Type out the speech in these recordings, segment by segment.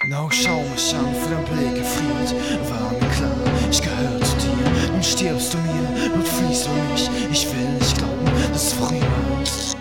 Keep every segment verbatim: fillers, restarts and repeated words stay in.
No, schau mich an, für dein Blick gefriert, war mir klar, ich gehöre zu dir. Nun stirbst du mir, Blut fließt um mich, ich will nicht glauben, dass es vorüber ist.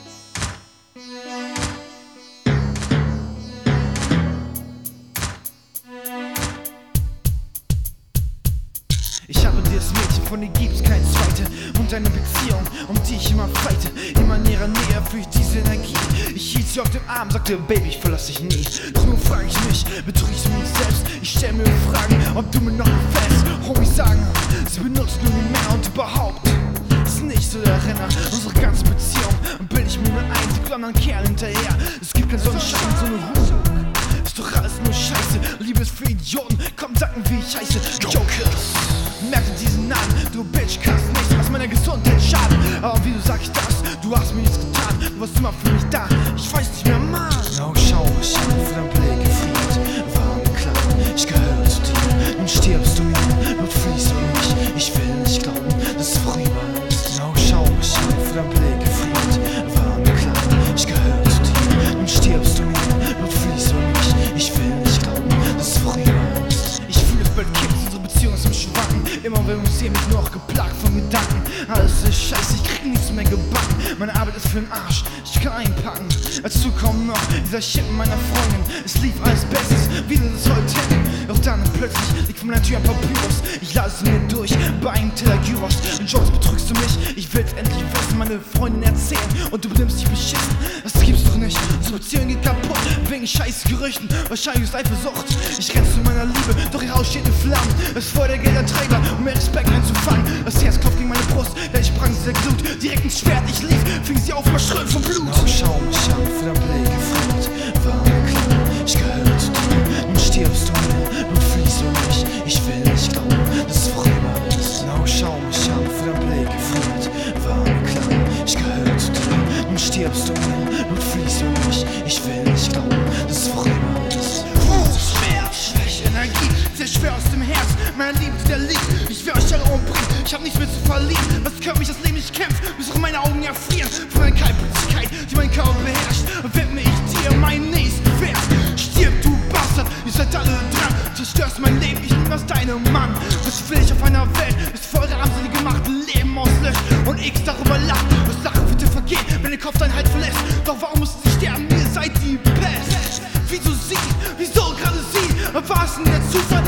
Ich habe dir das Mädchen, von dir gibt's keine zweite. Und eine Beziehung, um die ich immer fighte. Immer näher, näher fühl ich diese Energie. Ich hielt sie auf den Arm, sagte, Baby, ich verlass dich nie. Doch nun frag ich mich, betrügst du mich selbst? Ich stell mir Fragen, ob du mir noch gefällst. Homies sagen, sie benutzen nur die Männer und überhaupt ist nicht so der Renner. Unsere ganze Beziehung bild ich mir nur ein, sie klammern Kerl hinterher. Es gibt keinen Sonnenschein, so eine Ruhe. Ist doch alles nur Scheiße, Liebe ist für Idioten. Komm, sag mir, wie ich heiße. Jokers. Merk dir diesen Namen, du Bitch, kannst nichts aus meiner Gesundheit schaden. Aber wie du sag ich das, du hast mir nichts getan, du warst immer für mich da, ich weiß nicht mehr, Mann. No, schau mich an, für dein Blick gefriert, war mir klar, ich gehöre zu dir. Nun stirbst du mir, Blut fließt um mich, ich will nicht glauben, dass es vorüber ist. No, schau mich an, für dein Blick gefriert, war mir klar, ich gehöre zu dir. Nun stirbst du mir, Blut fließt um mich, ich will nicht glauben, dass es vorüber ist. Ich fühle es bald kippt, unsere Beziehung ist im Schwanken. Immer wenn wir sehen, mich nur noch geplagt von Gedanken. Alles ist scheiße, ich krieg nichts mehr gebacken. Meine Arbeit ist für den Arsch, ich kann einpacken. Dazu kommt noch dieser Shit meiner Freundin. Es lief alles Bestes, wie du das heute hätten. Doch dann plötzlich liegt vor meiner Tür ein Papyrus. Ich lasse es mir durch, bei einem Teller Gyros. In Jokes betrügst du mich, ich will's endlich wissen, meine Freundin erzählen. Und du benimmst dich beschissen, das gibt's doch nicht. Unsere Beziehung geht kaputt, wegen scheiß Gerüchten. Wahrscheinlich ist Eifersucht. Ich renn zu meiner Liebe, doch ihr Haus steht in Flammen. Es vor der Gelder Treiber, um mehr Respekt einzufangen. Das Herz klopft gegen meine Brust, denn ich sprang dieser Glut. Direkt ins Schwert, ich lief, fing sie auf, überströmt vom Blut. No, schau mich an, für dein Blick gefriert, war mir klar, ich gehöre zu dir. Nun stirbst du mir, Blut fließt um mich, ich will nicht glauben, dass es vorüber ist. No, schau mich an, für dein Blick gefriert, war mir klar, ich gehöre zu dir. Nun stirbst du mir, Blut fließt um mich, ich will nicht glauben, dass es vorüber ist. Wut, Schmerz, Schwäche, Energie, sehr schwer aus dem Herz, meine Liebe, die da liegt. Ich will euch alle umbringen, ich hab nichts mehr zu verlieren. Was können mich das Leben nicht kämpft, bis auch meine Augen erfrieren. Von der Kaltblütigkeit, die meinen Körper beherrscht, widme ich dir meinen nächsten Vers. Stirb, du Bastard, ihr seid alle dran. Zerstörst mein Leben, ich nehm aus deinem Mann. Was will ich auf einer Welt, ist für eure armselige Macht Leben auslöscht und X darüber lacht. Was Lachen bitte vergeht, wenn der Kopf deinen Halt verlässt. Doch warum mussten sie sterben, ihr seid die Pest. Wieso sie, wieso gerade sie? War es denn der Zufall?